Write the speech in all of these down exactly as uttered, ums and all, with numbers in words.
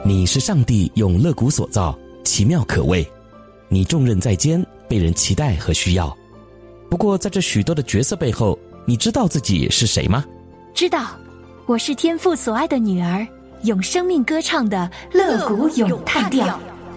你是上帝用肋骨所造，奇妙可畏。你重任在肩，被人期待和需要。不过在这许多的角色背后，你知道自己是谁吗？ 知道，我是天父所爱的女儿，用生命歌唱的肋骨咏叹调。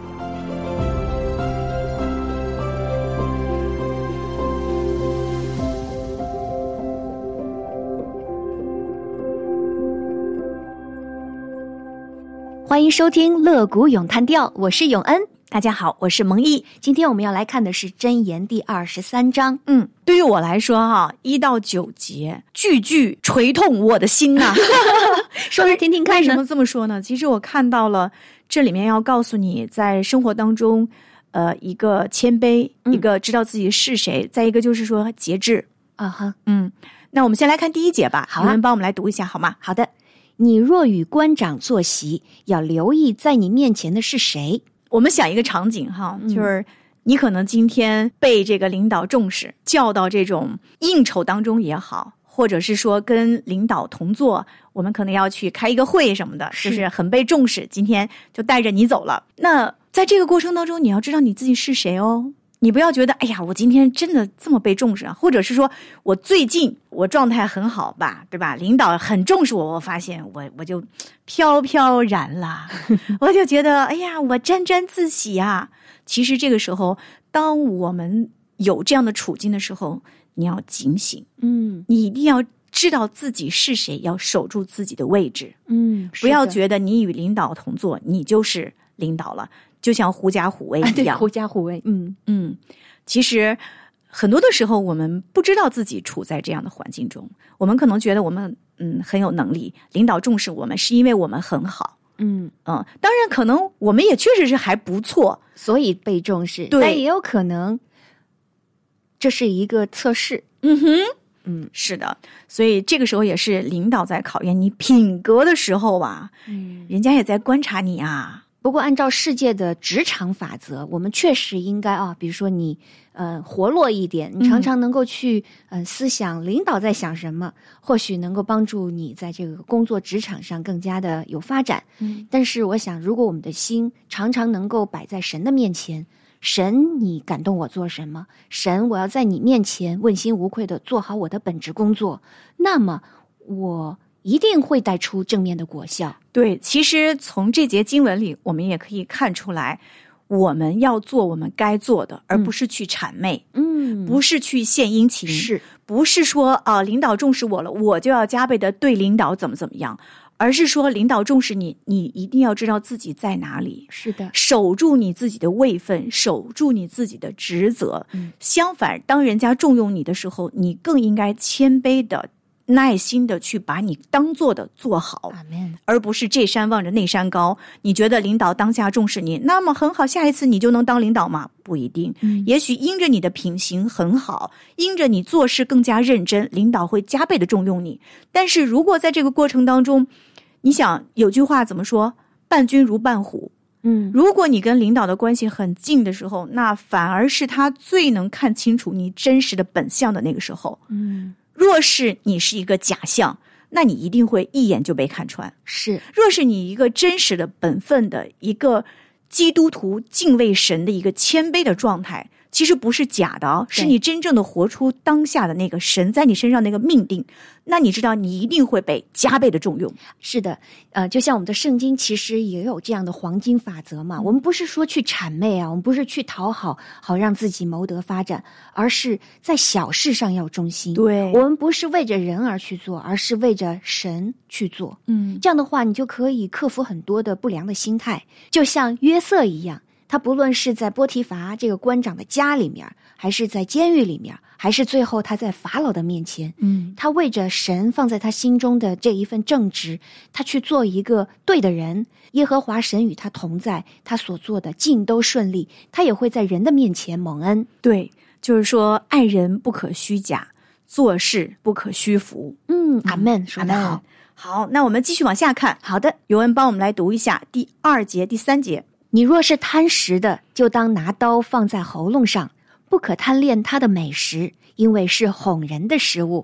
欢迎收听肋骨咏叹调，我是永恩。 大家好，我是蒙毅。 今天我们要来看的是箴言第二十三章。 嗯，对于我来说哈，一到九节句句捶痛我的心呐、啊。 说来听听看呢。 为什么这么说呢？其实我看到了这里面要告诉你，在生活当中，呃，一个谦卑，一个知道自己是谁，嗯、再一个就是说节制啊哈。 嗯，那我们先来看第一节吧。 好、啊， 你们帮我们来读一下好吗？ 好的。你若与官长坐席，要留意在你面前的是谁。 我们想一个场景哈，就是你可能今天被这个领导重视，叫到这种应酬当中也好，或者是说跟领导同坐，我们可能要去开一个会什么的， 是就是很被重视，今天就带着你走了。那在这个过程当中，你要知道你自己是谁哦。你不要觉得哎呀我今天真的这么被重视啊，或者是说我最近我状态很好吧，对吧，领导很重视我，我发现我我就飘飘然了我就觉得哎呀我沾沾自喜啊。其实这个时候当我们有这样的处境的时候，你要警醒， 嗯， 你一定要知道自己是谁，要守住自己的位置， 嗯， 不要觉得你与领导同坐你就是领导了，就像狐假虎威一样、啊、 对，狐假虎威。嗯嗯，其实很多的时候我们不知道自己处在这样的环境中，我们可能觉得我们嗯很有能力，领导重视我们是因为我们很好， 嗯嗯，当然可能我们也确实是还不错， 所以被重视， 对， 但也有可能这是一个测试。 嗯哼， 嗯， 是的，所以这个时候也是领导在考验你品格的时候啊， 嗯， 人家也在观察你啊。 不过按照世界的职场法则，我们确实应该啊，比如说你呃活络一点，你常常能够去呃思想领导在想什么，或许能够帮助你在这个工作职场上更加的有发展。 嗯， 但是我想，如果我们的心常常能够摆在神的面前，神你感动我做什么，神我要在你面前问心无愧的做好我的本职工作，那么我一定会带出正面的果效。 对，其实从这节经文里我们也可以看出来，我们要做我们该做的，而不是去谄媚， 嗯， 不是去献殷勤， 是不是说啊、呃、领导重视我了我就要加倍的对领导怎么怎么样，而是说领导重视你，你一定要知道自己在哪里， 是的， 守住你自己的位分，守住你自己的职责、 嗯、 相反当人家重用你的时候，你更应该谦卑的耐心的去把你当做的做好， 阿们， 而不是这山望着那山高。你觉得领导当下重视你，那么很好，下一次你就能当领导吗？不一定、嗯、也许因着你的品行很好，因着你做事更加认真，领导会加倍的重用你。但是如果在这个过程当中，你想有句话怎么说，伴君如伴虎， 嗯， 如果你跟领导的关系很近的时候，那反而是他最能看清楚你真实的本相的那个时候。 嗯， 若是你是一个假象，那你一定会一眼就被看穿。 是， 若是你一个真实的本分的一个基督徒敬畏神的一个谦卑的状态，其实不是假的哦，是你真正的活出当下的那个神在你身上那个命定，那你知道你一定会被加倍的重用。 是的，呃，就像我们的圣经其实也有这样的黄金法则嘛，我们不是说去谄媚啊，我们不是去讨好，好让自己谋得发展，而是在小事上要忠心。 对， 我们不是为着人而去做，而是为着神去做。 嗯， 这样的话，你就可以克服很多的不良的心态，就像约瑟一样。他不论是在波提乏这个官长的家里面，还是在监狱里面，还是最后他在法老的面前， 嗯， 他为着神放在他心中的这一份正直，他去做一个对的人，耶和华神与他同在，他所做的尽都顺利，他也会在人的面前蒙恩。 对，就是说爱人不可虚假，做事不可虚浮。 嗯，阿们，说得好。 好，那我们继续往下看。 好的， 有人帮我们来读一下第二节第三节。 你若是贪食的，就当拿刀放在喉咙上，不可贪恋他的美食，因为是哄人的食物。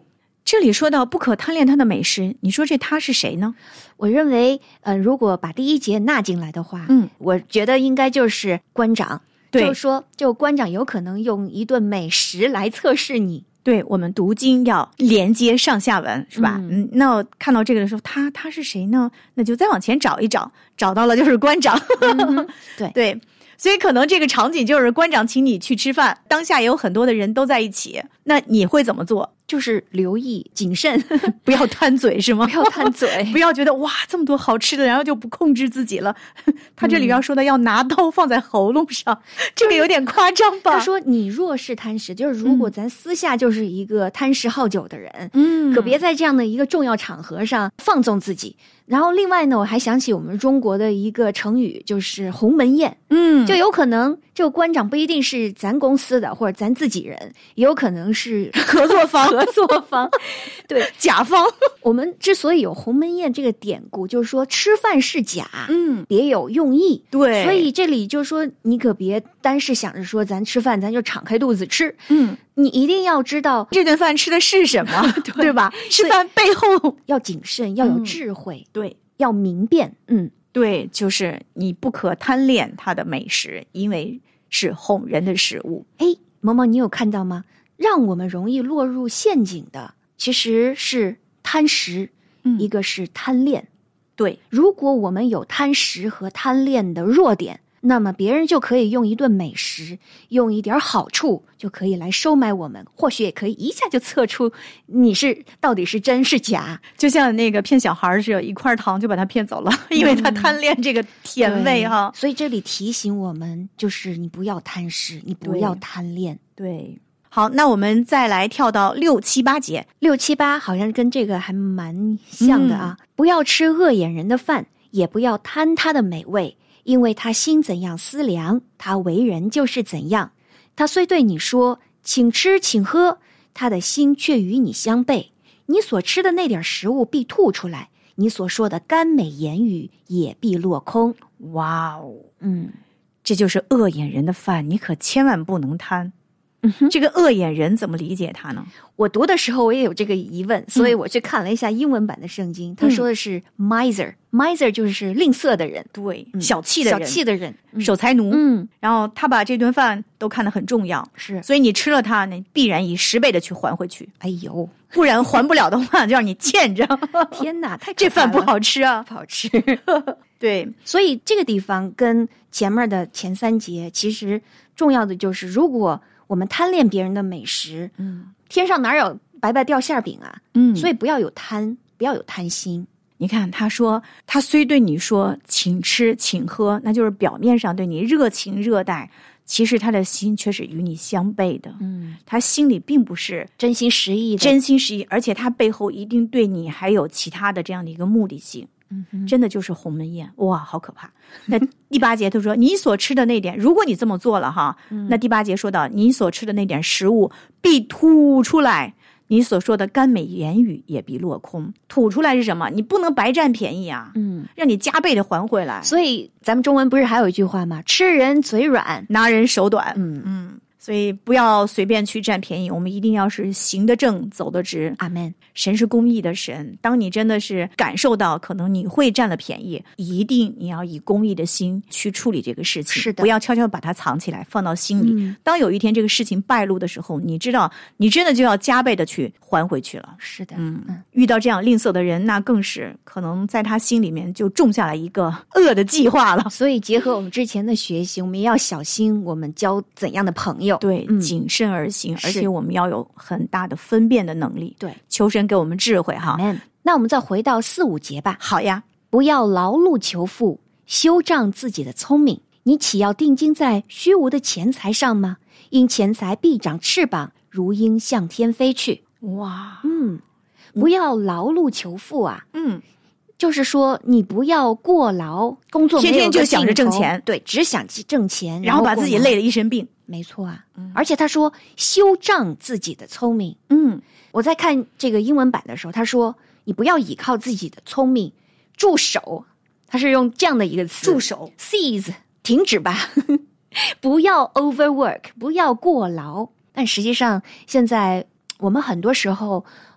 这里说到不可贪恋他的美食，你说这他是谁呢？ 我认为，呃，如果把第一节纳进来的话， 嗯， 我觉得应该就是官长。 对， 就是说，就官长有可能用一顿美食来测试你。 对，我们读经要连接上下文，是吧？嗯，嗯那我看到这个的时候，他他是谁呢？那就再往前找一找，找到了就是官长。 嗯、对对，所以可能这个场景就是官长请你去吃饭，当下也有很多的人都在一起，那你会怎么做？ 就是留意谨慎， 不要贪嘴是吗？ 不要贪嘴， 不要觉得哇这么多好吃的，然后就不控制自己了。他这里要说的要拿刀放在喉咙上，嗯、这个有点夸张吧？ 他说你若是贪食，就是如果咱私下就是一个贪食好酒的人， 嗯， 可别在这样的一个重要场合上放纵自己。然后另外呢，我还想起我们中国的一个成语，就是鸿门宴。 嗯， 就有可能这个官长不一定是咱公司的或者咱自己人，也有可能是合作方合作方，对， 甲方。 我们之所以有鸿门宴这个典故，就是说吃饭是假， 嗯， 别有用意。 对， 所以这里就说你可别单是想着说咱吃饭咱就敞开肚子吃， 嗯， 你一定要知道这顿饭吃的是什么，对, 对吧？吃饭背后要谨慎，要有智慧， 嗯、对， 要明辨，嗯。 对，就是你不可贪恋它的美食，因为是哄人的食物。 哎，萌萌，你有看到吗？让我们容易落入陷阱的，其实是贪食， 嗯、 一个是贪恋。 对， 如果我们有贪食和贪恋的弱点，那么别人就可以用一顿美食，用一点好处，就可以来收买我们，或许也可以一下就测出你是到底是真是假。 就像那个骗小孩似的，一块糖就把他骗走了，因为他贪恋这个甜味哈。 所以这里提醒我们，就是你不要贪食，你不要贪恋。 对，好，那我们再来跳到六七八节， 六七八好像跟这个还蛮像的啊。嗯、不要吃恶眼人的饭，也不要贪他的美味。因为他心怎样思量，他为人就是怎样。他虽对你说请吃请喝，他的心却与你相悖。你所吃的那点食物必吐出来，你所说的甘美言语也必落空。 哇哦， 嗯， 这就是恶眼人的饭，你可千万不能贪。 嗯哼， 这个恶眼人怎么理解他呢？ 我读的时候我也有这个疑问，所以我去看了一下英文版的圣经，他、嗯、说的是 miser， miser 就是吝啬的人， 对，嗯、小气的人， 小气的人， 嗯、守财奴。 嗯， 然后他把这顿饭都看得很重要， 是， 所以你吃了它，你必然以十倍的去还回去。 哎呦， 不然还不了的话，就让你欠着。 天哪，太可怕了， 这饭不好吃啊， 不好吃。 对， 所以这个地方跟前面的前三节，其实重要的就是，如果我们贪恋别人的美食， 嗯， 天上哪有白白掉馅饼啊？ 嗯， 所以不要有贪，不要有贪心。 你看，他说他虽对你说请吃请喝，那就是表面上对你热情热待，其实他的心却是与你相悖的。 嗯， 他心里并不是真心实意的， 真心实意，而且他背后一定对你还有其他的这样的一个目的性。 嗯， 真的就是鸿门宴，哇，好可怕！那第八节他说，你所吃的那点，如果你这么做了哈， 嗯、 那第八节说到，你所吃的那点食物必吐出来，你所说的甘美言语也必落空。吐出来是什么？你不能白占便宜啊， 嗯， 让你加倍的还回来。 所以咱们中文不是还有一句话吗？吃人嘴软， 拿人手短。 嗯嗯。所以不要随便去占便宜，我们一定要是行得正走得直。 阿们。 神是公义的神，当你真的是感受到可能你会占了便宜，一定你要以公义的心去处理这个事情， 是的， 不要悄悄把它藏起来放到心里、 嗯、 当有一天这个事情败露的时候，你知道你真的就要加倍的去还回去了。 是的， 嗯，嗯遇到这样吝啬的人，那更是可能在他心里面就种下了一个恶的计划了。 所以结合我们之前的学习，我们也要小心我们交怎样的朋友。 对、 嗯、 谨慎而行，而且我们要有很大的分辨的能力。 对， 求神给我们智慧哈。 那我们再回到四五节吧。 好呀， 不要劳碌求富，修仗自己的聪明。你岂要定睛在虚无的钱财上吗？因钱财必长翅膀，如鹰向天飞去。 哇， 嗯，不要劳碌求富啊。 嗯， 就是说你不要过劳，工作没有天天就想着挣钱， 对，只想挣钱， 然后把自己累得一身病。 没错啊、 嗯， 而且他说修仗自己的聪明。 嗯， 我在看这个英文版的时候，他说你不要倚靠自己的聪明，住手。他是用这样的一个词， 住手 ，cease， 停止吧，不要 overwork， 不要过劳。但实际上，现在我们很多时候，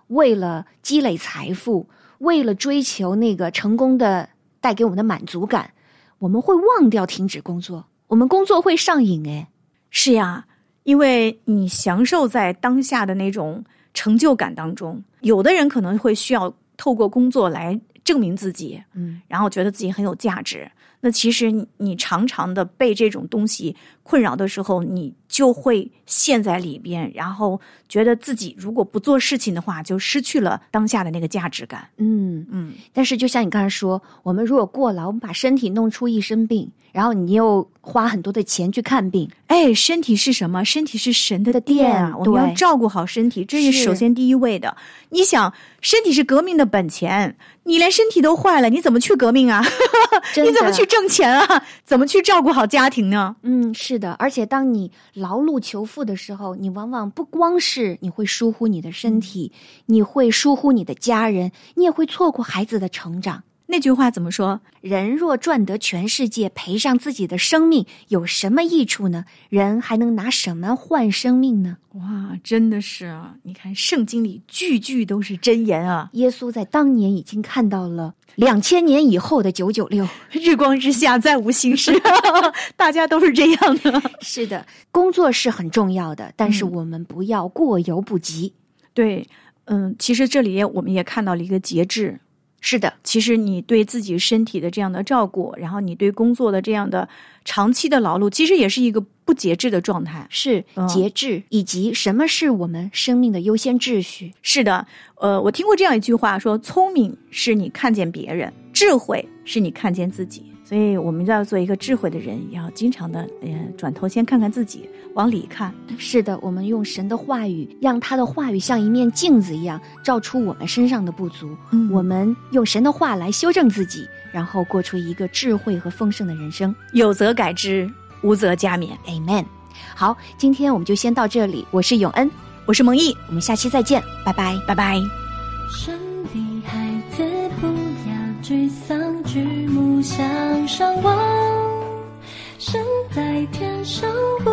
为了积累财富，为了追求那个成功的带给我们的满足感，我们会忘掉停止工作，我们工作会上瘾诶。 是呀，因为你享受在当下的那种成就感当中，有的人可能会需要透过工作来证明自己， 嗯， 然后觉得自己很有价值。那其实你你常常的被这种东西困扰的时候，你就会陷在里边，然后觉得自己如果不做事情的话，就失去了当下的那个价值感。 嗯嗯， 但是就像你刚才说，我们如果过劳，我们把身体弄出一身病，然后你又花很多的钱去看病。 哎，身体是什么？身体是神的的殿啊！ 殿我们要对照顾好身体，这是是首先第一位的。你想，身体是革命的本钱，你连身体都坏了，你怎么去革命啊？ 真的你怎么去挣钱啊？怎么去照顾好家庭呢？ 嗯，是的，而且当你劳碌求富的时候，你往往不光是你会疏忽你的身体，你会疏忽你的家人，你也会错过孩子的成长。 那句话怎么说？ 人若赚得全世界，赔上自己的生命，有什么益处呢？人还能拿什么换生命呢？ 哇，真的是啊！你看圣经里句句都是真言啊！ 耶稣在当年已经看到了两千年以后的九九六， 日光之下再无新事，大家都是这样的。 是的，工作是很重要的，但是嗯我们不要过犹不及。 对，嗯，其实这里我们也看到了一个节制。 是的， 其实你对自己身体的这样的照顾，然后你对工作的这样的长期的劳碌，其实也是一个不节制的状态。 是嗯节制，以及什么是我们生命的优先秩序。 是的，呃，我听过这样一句话说，聪明是你看见别人，智慧是你看见自己。所以我们要做一个智慧的人，要经常的呃转头先看看自己，往里看。 是的，我们用神的话语，让他的话语像一面镜子一样照出我们身上的不足。 嗯我们用神的话来修正自己，然后过出一个智慧和丰盛的人生。 有则改之，无则加勉。 Amen。好，今天我们就先到这里。我是永恩， 我是蒙毅， 我们下期再见，拜拜。 拜拜。 生的孩子不要沮丧，举目向上望，神在天上不